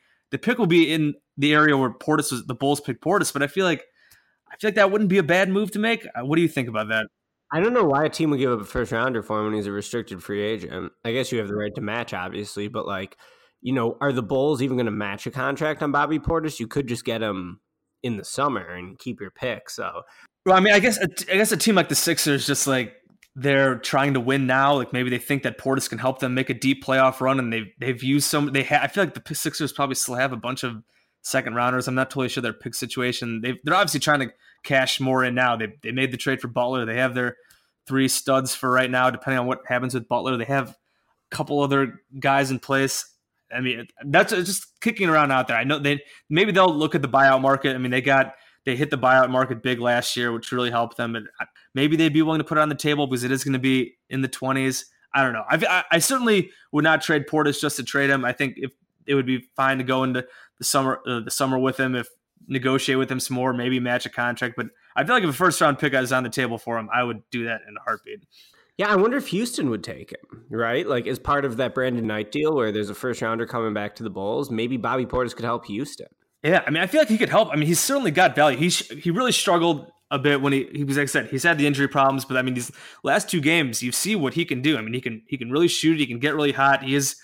in the area where the Bulls picked Portis. But I feel like that wouldn't be a bad move to make. What do you think about that? I don't know why a team would give up a first rounder for him when he's a restricted free agent. I guess you have the right to match, obviously, but like, are the Bulls even going to match a contract on Bobby Portis? You could just get him in the summer and keep your pick. So, well, I mean, I guess a team like the Sixers just like they're trying to win now. Like maybe they think that Portis can help them make a deep playoff run, and they've used some. I feel like the Sixers probably still have a bunch of second rounders. I'm not totally sure their pick situation. They're obviously trying to cash more in now. They made the trade for Butler. They have their 3 studs for right now. Depending on what happens with Butler, they have a couple other guys in place. I mean, that's just kicking around out there. I know maybe they'll look at the buyout market. I mean, they hit the buyout market big last year, which really helped them. And maybe they'd be willing to put it on the table because it is going to be in the 20s. I don't know. I certainly would not trade Portis just to trade him. I think if it would be fine to go into the summer with him, if negotiate with him some more, maybe match a contract. But I feel like if a first round pick is on the table for him, I would do that in a heartbeat. Yeah, I wonder if Houston would take him, right? Like as part of that Brandon Knight deal where there's a first rounder coming back to the Bulls, maybe Bobby Portis could help Houston. Yeah, I mean, I feel like he could help. I mean, he's certainly got value. He really struggled a bit when he was, like I said, he's had the injury problems, but I mean, these last 2 games, you see what he can do. I mean, he can really shoot. He can get really hot.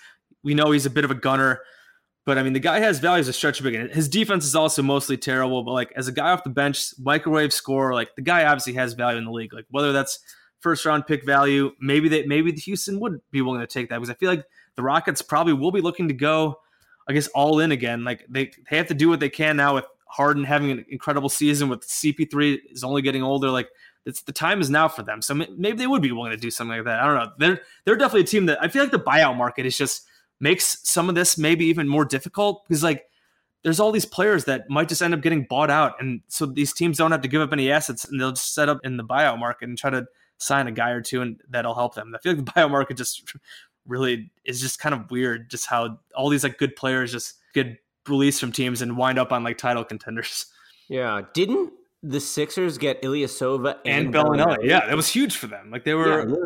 We know he's a bit of a gunner, but I mean, the guy has value as a stretch big. And his defense is also mostly terrible, but like as a guy off the bench, microwave scorer, like the guy obviously has value in the league. Like whether that's first round pick value, maybe the Houston would be willing to take that because I feel like the Rockets probably will be looking to go, I guess, all in again. Like they have to do what they can now with Harden having an incredible season, with CP3 is only getting older. Like the time is now for them. So maybe they would be willing to do something like that. I don't know. They're definitely a team that I feel like the buyout market is just makes some of this maybe even more difficult because like there's all these players that might just end up getting bought out. And so these teams don't have to give up any assets and they'll just set up in the buyout market and try to sign a guy or two and that'll help them. I feel like the buyout market just really is just kind of weird, just how all these like good players just get released from teams and wind up on like title contenders. Yeah. Didn't the Sixers get Ilyasova and Bellinelli? Yeah, that was huge for them. Like that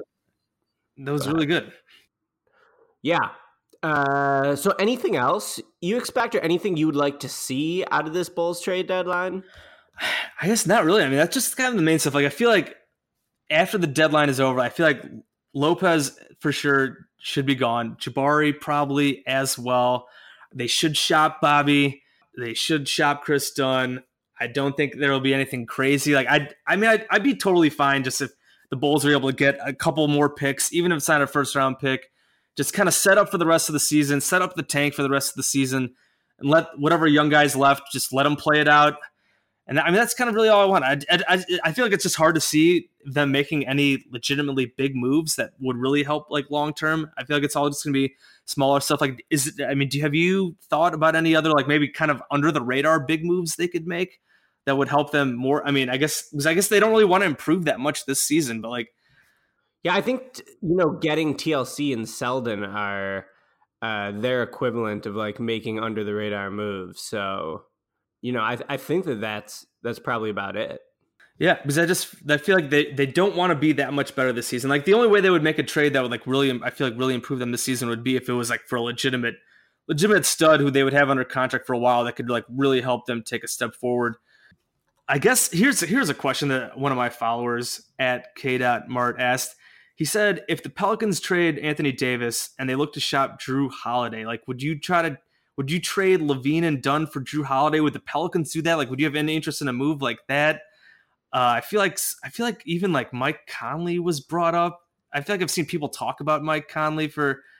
was really good. Yeah. So anything else you expect or anything you would like to see out of this Bulls trade deadline? I guess not really. I mean, that's just kind of the main stuff. Like I feel like after the deadline is over, I feel like Lopez for sure should be gone. Jabari probably as well. They should shop Bobby. They should shop Chris Dunn. I don't think there will be anything crazy. Like I'd be totally fine just if the Bulls are able to get a couple more picks, even if it's not a first round pick. Just kind of set up for the rest of the season, set up the tank for the rest of the season, and let whatever young guys left, just let them play it out. And I mean, that's kind of really all I want. I feel like it's just hard to see them making any legitimately big moves that would really help like long term. I feel like it's all just going to be smaller stuff. Like, have you thought about any other like maybe kind of under the radar big moves they could make that would help them more? I mean, I guess they don't really want to improve that much this season, but like, yeah, I think getting TLC and Selden are their equivalent of like making under the radar moves. So. I think that's probably about it. Yeah, because I feel like they don't want to be that much better this season. Like the only way they would make a trade that would like really, I feel like really improve them this season would be if it was like for a legitimate stud who they would have under contract for a while that could like really help them take a step forward. I guess here's a question that one of my followers at K.Mart asked. He said, if the Pelicans trade Anthony Davis and they look to shop Drew Holiday, like would you trade Levine and Dunn for Drew Holiday? Would the Pelicans do that? Like, would you have any interest in a move like that? I feel like even like Mike Conley was brought up. I feel like I've seen people talk about Mike Conley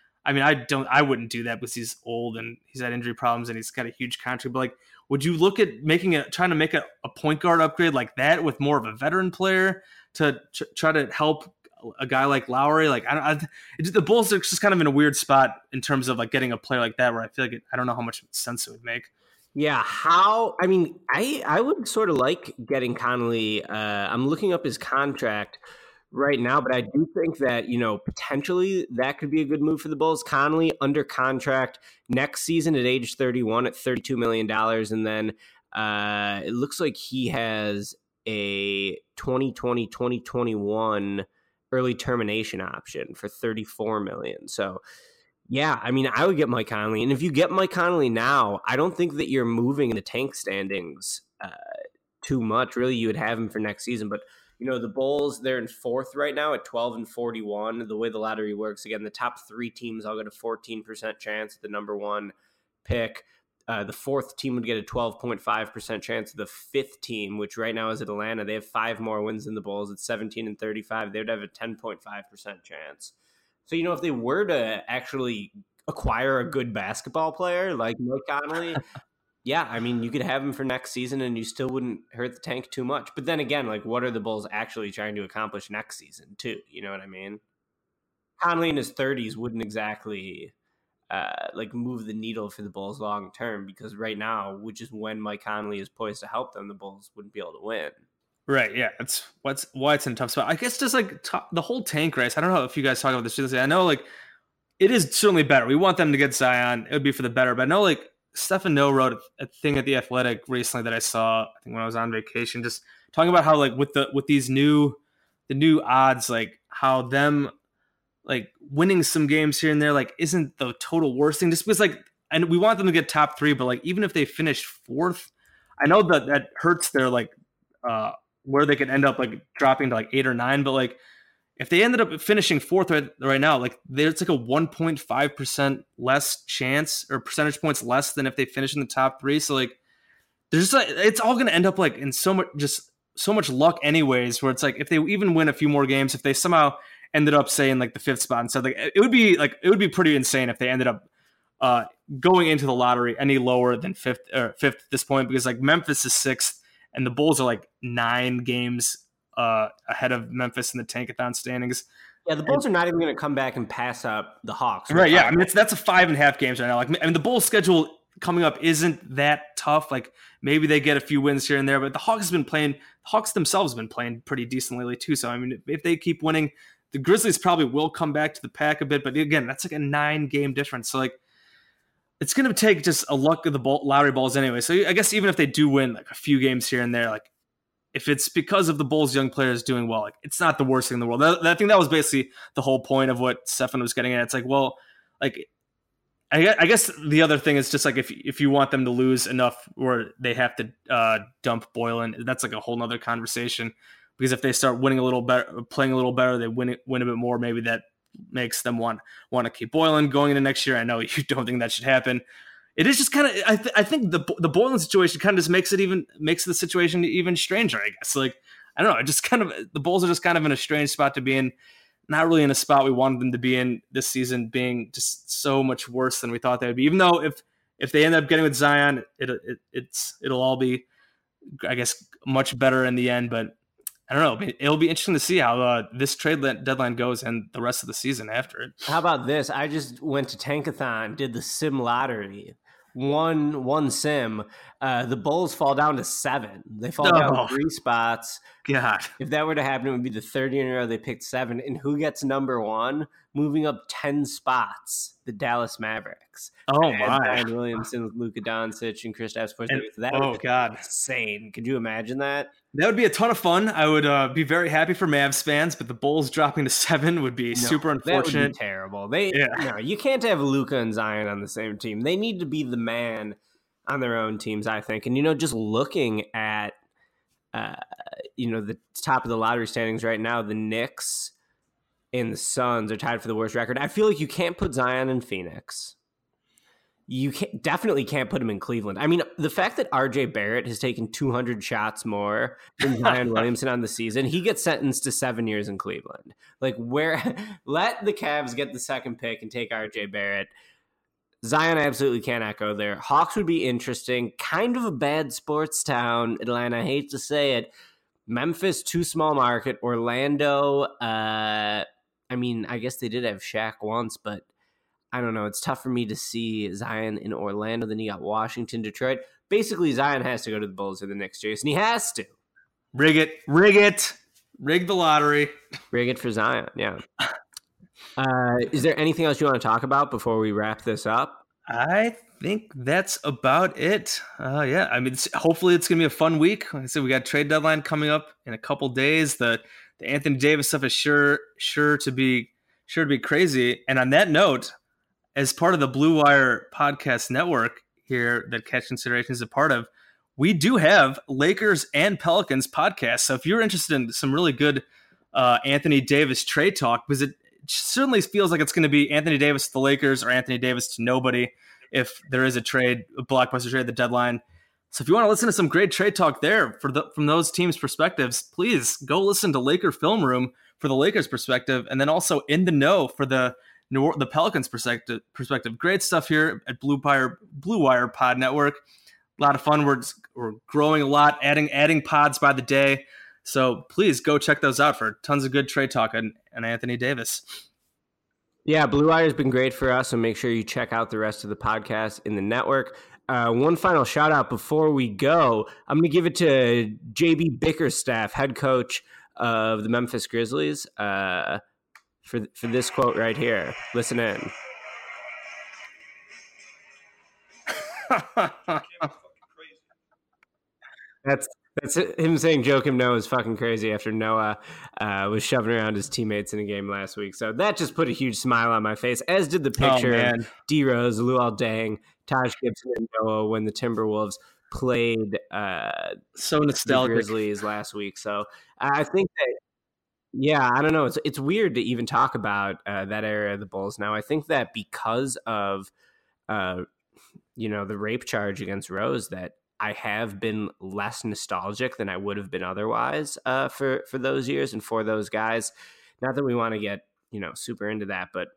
I wouldn't do that because he's old and he's had injury problems and he's got a huge contract. But like, would you look at trying to make a point guard upgrade like that with more of a veteran player to try to help a guy like Lowry? Like the Bulls are just kind of in a weird spot in terms of like getting a player like that where I feel like I don't know how much sense it would make. Yeah, I would sort of like getting Conley. I'm looking up his contract right now, but I do think that, potentially that could be a good move for the Bulls. Conley under contract next season at age 31 at $32 million. And then it looks like he has a 2020-2021 early termination option for $34 million. So yeah, I would get Mike Conley. And if you get Mike Conley now, I don't think that you're moving in the tank standings too much. Really, you would have him for next season. But, the Bulls, they're in fourth right now at 12-41. The way the lottery works, again, the top three teams all get a 14% chance at the number one pick. The fourth team would get a 12.5% chance. The fifth team, which right now is at Atlanta, they have 5 more wins than the Bulls at 17-35. They would have a 10.5% chance. So, if they were to actually acquire a good basketball player like Mike Conley, yeah, you could have him for next season and you still wouldn't hurt the tank too much. But then again, like, what are the Bulls actually trying to accomplish next season too? You know what I mean? Conley in his 30s wouldn't exactly move the needle for the Bulls long term, because right now, which is when Mike Conley is poised to help them, the Bulls wouldn't be able to win. Right, yeah, that's why it's in a tough spot. I guess just like the whole tank race. I don't know if you guys talk about this. I know like it is certainly better. We want them to get Zion. It would be for the better. But I know like Stephen Noah wrote a thing at The Athletic recently that I saw, I think when I was on vacation, just talking about how like with these the new odds, like how them like winning some games here and there like isn't the total worst thing. Just because like, and we want them to get top 3, but like even if they finish 4th, I know that hurts their like where they could end up like dropping to like 8 or 9, but like if they ended up finishing 4th right now, like there's like a 1.5% less chance or percentage points less than if they finish in the top 3. So like there's like, it's all going to end up like in so much luck anyways, where it's like if they even win a few more games, if they somehow ended up saying like the 5th spot and stuff, like it would be pretty insane if they ended up going into the lottery any lower than 5th at this point, because like Memphis is 6th and the Bulls are like 9 games ahead of Memphis in the Tankathon standings. Yeah, the Bulls are not even going to come back and pass up the Hawks. Right, yeah. That's a 5.5 games right now. Like, the Bulls schedule coming up isn't that tough. Like, maybe they get a few wins here and there, but the Hawks themselves have been playing pretty decent lately too. So, if they keep winning, the Grizzlies probably will come back to the pack a bit. But again, that's like a 9-game difference. So, like, it's going to take just a luck of the lottery balls anyway. So, I guess even if they do win like a few games here and there, like, if it's because of the Bulls' young players doing well, like it's not the worst thing in the world. I think that was basically the whole point of what Stefan was getting at. It's like, well, like I guess the other thing is just like if you want them to lose enough where they have to dump Boylen, that's like a whole nother conversation. Because if they start winning a little better, playing a little better, they win a bit more. Maybe that makes them want to keep Boylen going into next year. I know you don't think that should happen. It is just kind of, I think the Boylen situation kind of just makes the situation even stranger, I guess. Like, I don't know, it just kind of, the Bulls are just kind of in a strange spot to be in, not really in a spot we wanted them to be in this season, being just so much worse than we thought they would be. Even though if they end up getting with Zion, it'll all be, I guess, much better in the end. But I don't know. It'll be interesting to see how this trade deadline goes and the rest of the season after it. How about this? I just went to Tankathon, did the sim lottery. One sim. The Bulls fall down to 7. They fall down 3 spots. God. If that were to happen, it would be the third year in a row they picked 7. And who gets number 1? Moving up 10 spots, the Dallas Mavericks. Oh, my. Zion Williamson, Luka Doncic, and Kristaps Porzingis. That would be insane. Could you imagine that? That would be a ton of fun. I would be very happy for Mavs fans, but the Bulls dropping to 7 would be super unfortunate. That would be terrible. You can't have Luka and Zion on the same team. They need to be the man on their own teams, I think. And, just looking at, the top of the lottery standings right now, the Knicks and the Suns are tied for the worst record. I feel like you can't put Zion in Phoenix. You definitely can't put him in Cleveland. I mean, the fact that RJ Barrett has taken 200 shots more than Zion Williamson on the season, he gets sentenced to 7 years in Cleveland. Let the Cavs get the second pick and take RJ Barrett. Zion absolutely cannot go there. Hawks would be interesting. Kind of a bad sports town, Atlanta. I hate to say it. Memphis, too small market. Orlando, I guess they did have Shaq once, but I don't know. It's tough for me to see Zion in Orlando. Then you got Washington, Detroit. Basically, Zion has to go to the Bulls or the Knicks, Jason. He has to. Rig it. Rig the lottery. Rig it for Zion, yeah. Is there anything else you want to talk about before we wrap this up? I think that's about it. Yeah, I mean, hopefully it's going to be a fun week. Like I said, we got trade deadline coming up in a couple days. The Anthony Davis stuff is sure to be crazy. And on that note, as part of the Blue Wire podcast network here that Catch Consideration is a part of, we do have Lakers and Pelicans podcasts. So if you're interested in some really good Anthony Davis trade talk, because it certainly feels like it's going to be Anthony Davis to the Lakers or Anthony Davis to nobody if there is a blockbuster trade at the deadline. So if you want to listen to some great trade talk there from those teams' perspectives, please go listen to Laker Film Room for the Lakers' perspective, and then also In the Know for the Pelicans' perspective. Great stuff here at Blue Wire Pod Network. A lot of fun. We're growing a lot, adding pods by the day. So please go check those out for tons of good trade talk on Anthony Davis. Yeah, Blue Wire has been great for us, so make sure you check out the rest of the podcast in the network. One final shout out before we go. I'm going to give it to JB Bickerstaff, head coach of the Memphis Grizzlies, for this quote right here. Listen in. That's him saying Joakim Noah is fucking crazy after Noah was shoving around his teammates in a game last week. So that just put a huge smile on my face, as did the picture of D Rose, Luol Deng, Taj Gibson, and Noah when the Timberwolves played so nostalgic the Grizzlies last week. So I think that, I don't know. It's weird to even talk about that era of the Bulls now. I think that because of the rape charge against Rose, that I have been less nostalgic than I would have been otherwise for those years and for those guys. Not that we want to get, super into that, but,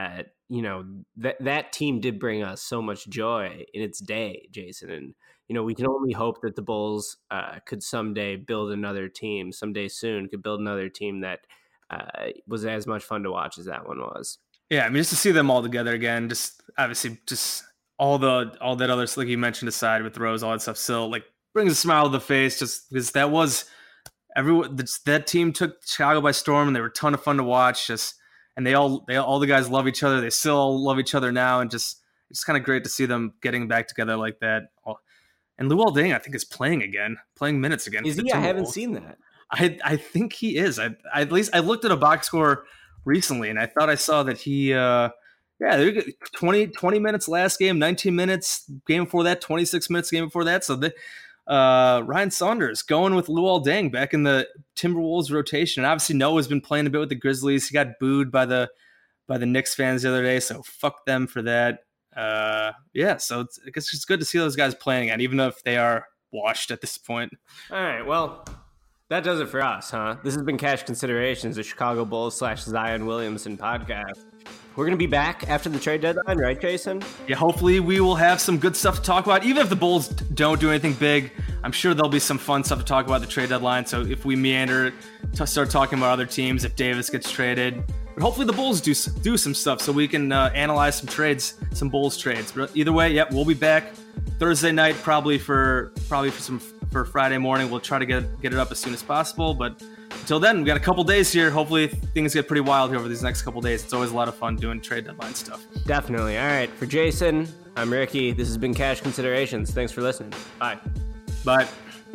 that team did bring us so much joy in its day, Jason. And, we can only hope that the Bulls could someday build another team, someday soon could build another team that was as much fun to watch as that one was. Yeah, I mean, just to see them all together again, just obviously just all that other, like you mentioned, aside with Rose, all that stuff still like brings a smile to the face, just because that was that team took Chicago by storm, and they were a ton of fun to watch. And all the guys love each other. They still all love each other now, and it's kind of great to see them getting back together like that. And Luol Deng, I think, is playing minutes again. Is he? I haven't seen that. I think he is. At least I looked at a box score recently, and I thought I saw that he. 20 minutes last game, 19 minutes game before that, 26 minutes game before that. So Ryan Saunders going with Luol Deng back in the Timberwolves rotation. And obviously Noah's been playing a bit with the Grizzlies. He got booed by the Knicks fans the other day, so fuck them for that. So I guess it's good to see those guys playing again, even if they are washed at this point. All right, well, That does it for us, huh? This has been Cash Considerations, a Chicago Bulls / Zion Williamson podcast. We're going to be back after the trade deadline, right, Jason? Yeah, hopefully we will have some good stuff to talk about. Even if the Bulls don't do anything big, I'm sure there'll be some fun stuff to talk about the trade deadline. So if we meander to start talking about other teams, if Davis gets traded, but hopefully the Bulls do some stuff so we can analyze some trades, some Bulls trades. But either way, yep, we'll be back Thursday night, probably for Friday morning. We'll try to get it up as soon as possible. But until then, we got a couple days here. Hopefully things get pretty wild here over these next couple days. It's always a lot of fun doing trade deadline stuff. Definitely. All right. For Jason, I'm Ricky. This has been Cash Considerations. Thanks for listening. Bye. Bye.